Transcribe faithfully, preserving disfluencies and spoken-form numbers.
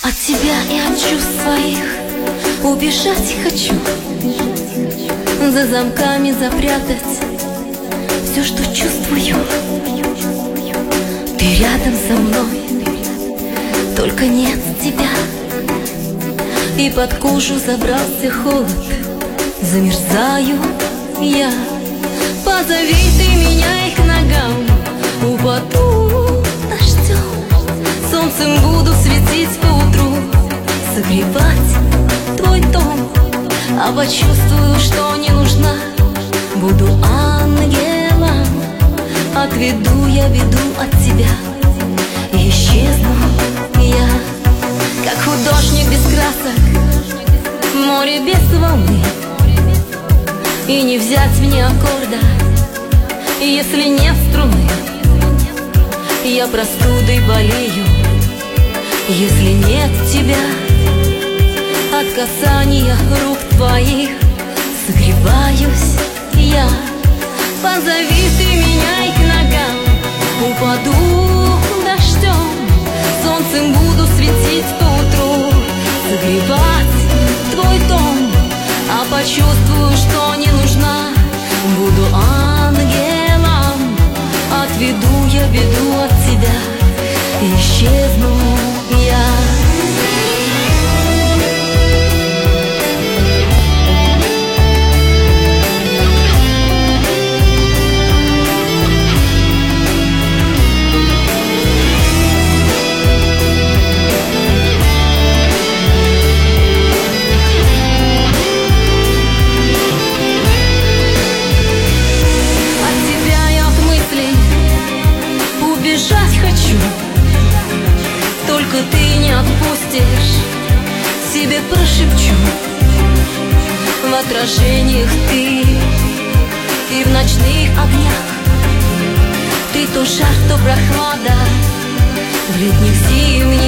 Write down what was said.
От тебя и от чувств своих убежать хочу, за замками запрятать все, что чувствую. Ты рядом со мной, только нет тебя. И под кожу забрался холод, замерзаю я. Позови ты меня и к ногам упаду дождем. Солнцем буду светить поутру, согревать твой дом. А почувствую, что не нужна, буду ангелом. Отведу я беду от тебя, и исчезну я, как художник без красок, море без волны. И не взять мне аккорда, если нет струны. Я простудой болею, если нет тебя. От касания рук твоих согреваюсь я. Позови ты меня и к ногам упаду дождем. Солнцем буду светить поутру, согревать твой дом. А почувствую, что не нужна, буду ангелом. Отведу я беду от тебя, и исчезну я. Убежать хочу, только ты не отпустишь. Себе прошепчу в отражениях ты и в ночных огнях. Ты то жар, то прохлада в летних зимних